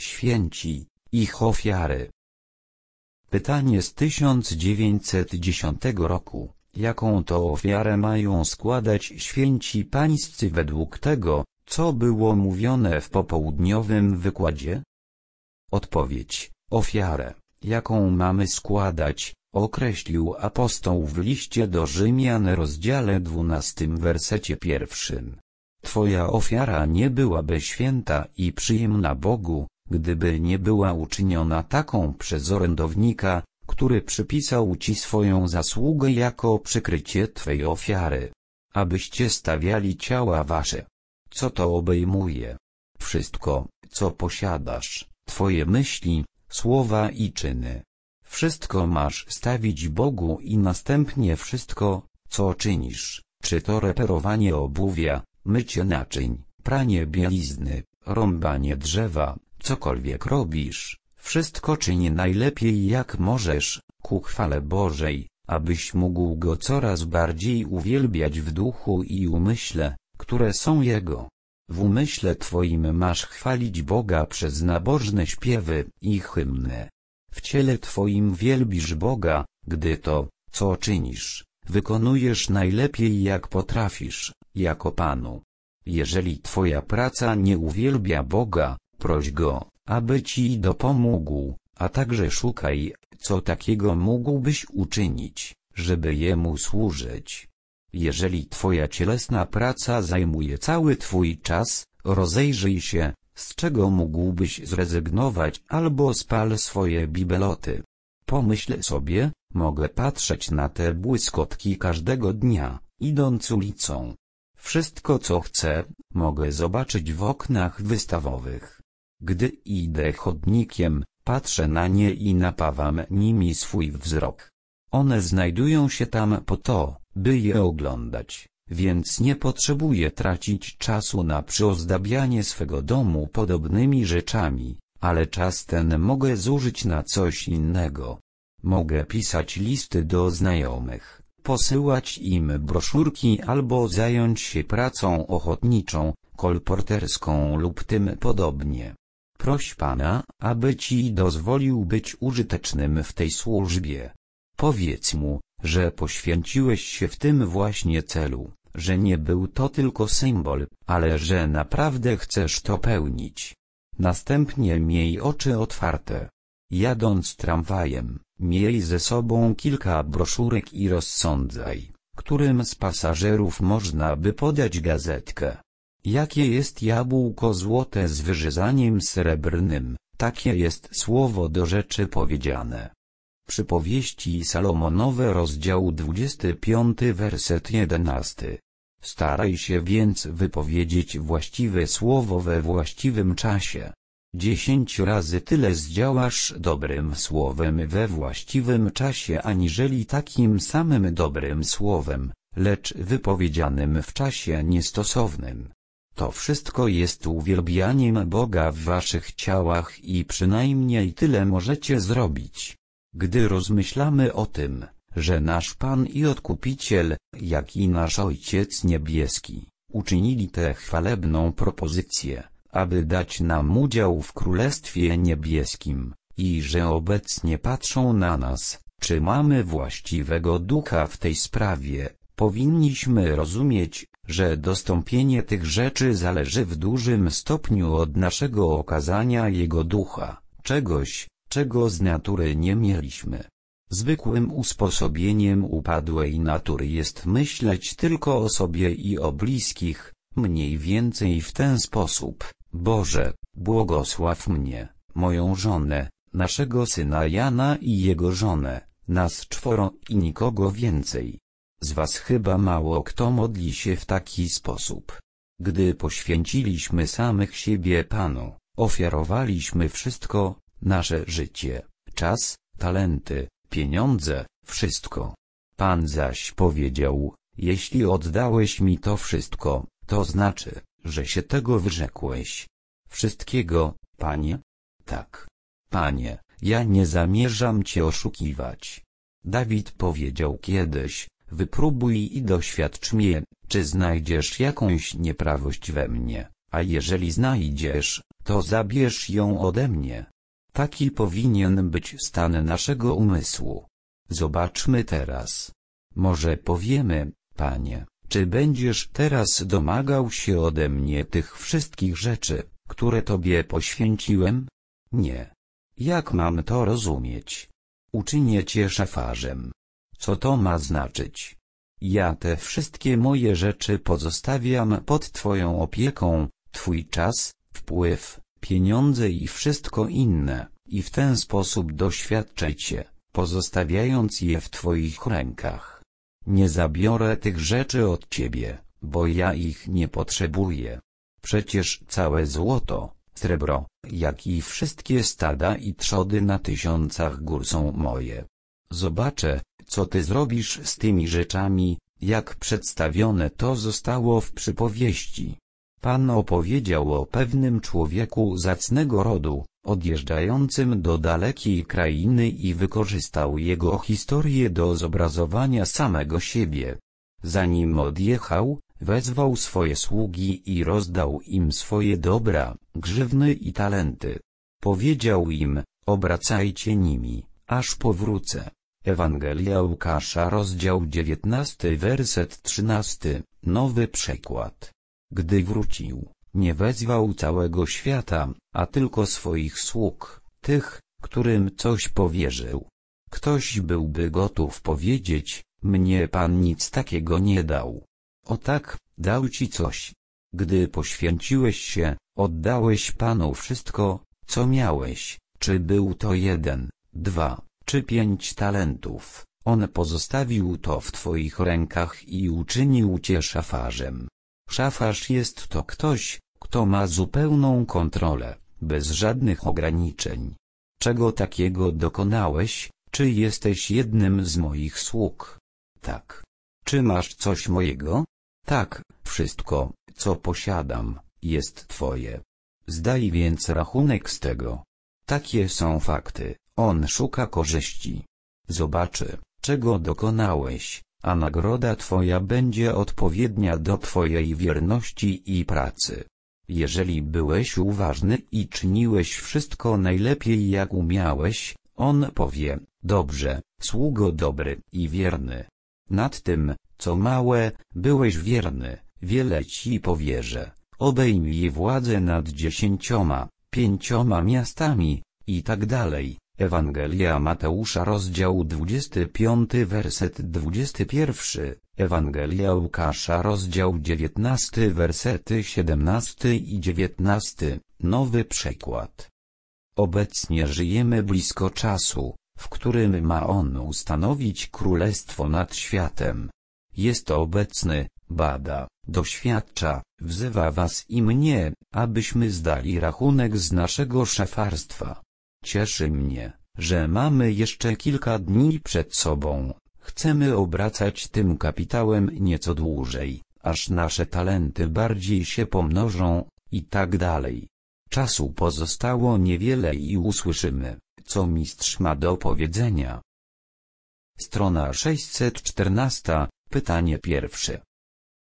święci, ich ofiary. Pytanie z 1910 roku. Jaką to ofiarę mają składać święci pańscy według tego, co było mówione w popołudniowym wykładzie? Odpowiedź. Ofiarę, jaką mamy składać, określił apostoł w liście do Rzymian rozdziale 12 wersecie 1. Twoja ofiara nie byłaby święta i przyjemna Bogu, gdyby nie była uczyniona taką przez orędownika, który przypisał ci swoją zasługę jako przykrycie twej ofiary. Abyście stawiali ciała wasze. Co to obejmuje? Wszystko, co posiadasz, twoje myśli, słowa i czyny. Wszystko masz stawić Bogu i następnie wszystko, co czynisz, czy to reperowanie obuwia, mycie naczyń, pranie bielizny, rąbanie drzewa, cokolwiek robisz, wszystko czyń najlepiej jak możesz, ku chwale Bożej, abyś mógł Go coraz bardziej uwielbiać w duchu i umyśle, które są Jego. W umyśle twoim masz chwalić Boga przez nabożne śpiewy i hymny. W ciele twoim wielbisz Boga, gdy to, co czynisz, wykonujesz najlepiej jak potrafisz, jako Panu. Jeżeli twoja praca nie uwielbia Boga, proś Go, aby ci dopomógł, a także szukaj, co takiego mógłbyś uczynić, żeby Jemu służyć. Jeżeli twoja cielesna praca zajmuje cały twój czas, rozejrzyj się, z czego mógłbyś zrezygnować albo spal swoje bibeloty. Pomyśl sobie, mogę patrzeć na te błyskotki każdego dnia, idąc ulicą. Wszystko co chcę, mogę zobaczyć w oknach wystawowych. Gdy idę chodnikiem, patrzę na nie i napawam nimi swój wzrok. One znajdują się tam po to, by je oglądać, więc nie potrzebuję tracić czasu na przyozdabianie swego domu podobnymi rzeczami, ale czas ten mogę zużyć na coś innego. Mogę pisać listy do znajomych, posyłać im broszurki albo zająć się pracą ochotniczą, kolporterską lub tym podobnie. Proś Pana, aby ci dozwolił być użytecznym w tej służbie. Powiedz mu, że poświęciłeś się w tym właśnie celu, że nie był to tylko symbol, ale że naprawdę chcesz to pełnić. Następnie miej oczy otwarte. Jadąc tramwajem, miej ze sobą kilka broszurek i rozsądzaj, którym z pasażerów można by podać gazetkę. Jakie jest jabłko złote z wyrzezaniem srebrnym, takie jest słowo do rzeczy powiedziane. Przypowieści Salomonowe rozdział 25 werset 11. Staraj się więc wypowiedzieć właściwe słowo we właściwym czasie. 10 razy tyle zdziałasz dobrym słowem we właściwym czasie aniżeli takim samym dobrym słowem, lecz wypowiedzianym w czasie niestosownym. To wszystko jest uwielbianiem Boga w waszych ciałach i przynajmniej tyle możecie zrobić. Gdy rozmyślamy o tym, że nasz Pan i Odkupiciel, jak i nasz Ojciec Niebieski, uczynili tę chwalebną propozycję, aby dać nam udział w Królestwie Niebieskim, i że obecnie patrzą na nas, czy mamy właściwego ducha w tej sprawie, powinniśmy rozumieć, że dostąpienie tych rzeczy zależy w dużym stopniu od naszego okazania Jego ducha, czegoś, czego z natury nie mieliśmy. Zwykłym usposobieniem upadłej natury jest myśleć tylko o sobie i o bliskich, mniej więcej w ten sposób: Boże, błogosław mnie, moją żonę, naszego syna Jana i jego żonę, nas 4 i nikogo więcej. Z was chyba mało kto modli się w taki sposób. Gdy poświęciliśmy samych siebie Panu, ofiarowaliśmy wszystko, nasze życie, czas, talenty, pieniądze, wszystko. Pan zaś powiedział: jeśli oddałeś mi to wszystko, to znaczy, że się tego wyrzekłeś. Wszystkiego, Panie? Tak. Panie, ja nie zamierzam cię oszukiwać. Dawid powiedział kiedyś: wypróbuj i doświadcz mnie, czy znajdziesz jakąś nieprawość we mnie, a jeżeli znajdziesz, to zabierz ją ode mnie. Taki powinien być stan naszego umysłu. Zobaczmy teraz. Może powiemy, Panie, czy będziesz teraz domagał się ode mnie tych wszystkich rzeczy, które Tobie poświęciłem? Nie. Jak mam to rozumieć? Uczynię Cię szafarzem. Co to ma znaczyć? Ja te wszystkie moje rzeczy pozostawiam pod Twoją opieką, Twój czas, wpływ, pieniądze i wszystko inne, i w ten sposób doświadczę Cię, pozostawiając je w Twoich rękach. Nie zabiorę tych rzeczy od Ciebie, bo ja ich nie potrzebuję. Przecież całe złoto, srebro, jak i wszystkie stada i trzody na tysiącach gór są moje. Zobaczę, co Ty zrobisz z tymi rzeczami, jak przedstawione to zostało w przypowieści. Pan opowiedział o pewnym człowieku zacnego rodu, odjeżdżającym do dalekiej krainy i wykorzystał jego historię do zobrazowania samego siebie. Zanim odjechał, wezwał swoje sługi i rozdał im swoje dobra, grzywny i talenty. Powiedział im, obracajcie nimi, aż powrócę. Ewangelia Łukasza, rozdział 19, werset 13, nowy przekład. Gdy wrócił, nie wezwał całego świata, a tylko swoich sług, tych, którym coś powierzył. Ktoś byłby gotów powiedzieć, mnie Pan nic takiego nie dał. O tak, dał Ci coś. Gdy poświęciłeś się, oddałeś Panu wszystko, co miałeś, czy był to 1, 2, czy 5 talentów, On pozostawił to w Twoich rękach i uczynił Cię szafarzem. Szafarz jest to ktoś, kto ma zupełną kontrolę, bez żadnych ograniczeń. Czego takiego dokonałeś? Czy jesteś jednym z moich sług? Tak. Czy masz coś mojego? Tak, wszystko, co posiadam, jest Twoje. Zdaj więc rachunek z tego. Takie są fakty, on szuka korzyści. Zobaczy, czego dokonałeś, a nagroda Twoja będzie odpowiednia do Twojej wierności i pracy. Jeżeli byłeś uważny i czyniłeś wszystko najlepiej jak umiałeś, on powie, dobrze, sługo dobry i wierny. Nad tym, co małe, byłeś wierny, wiele Ci powierzę, obejmij władzę nad 10, 5 miastami, i tak dalej. Ewangelia Mateusza, rozdział 25, werset 21, Ewangelia Łukasza, rozdział 19, wersety 17 i 19, nowy przekład. Obecnie żyjemy blisko czasu, w którym ma On ustanowić królestwo nad światem. Jest obecny, bada, doświadcza, wzywa was i mnie, abyśmy zdali rachunek z naszego szafarstwa. Cieszy mnie, że mamy jeszcze kilka dni przed sobą. Chcemy obracać tym kapitałem nieco dłużej, aż nasze talenty bardziej się pomnożą, i tak dalej. Czasu pozostało niewiele i usłyszymy, co mistrz ma do powiedzenia. Strona 614, pytanie pierwsze.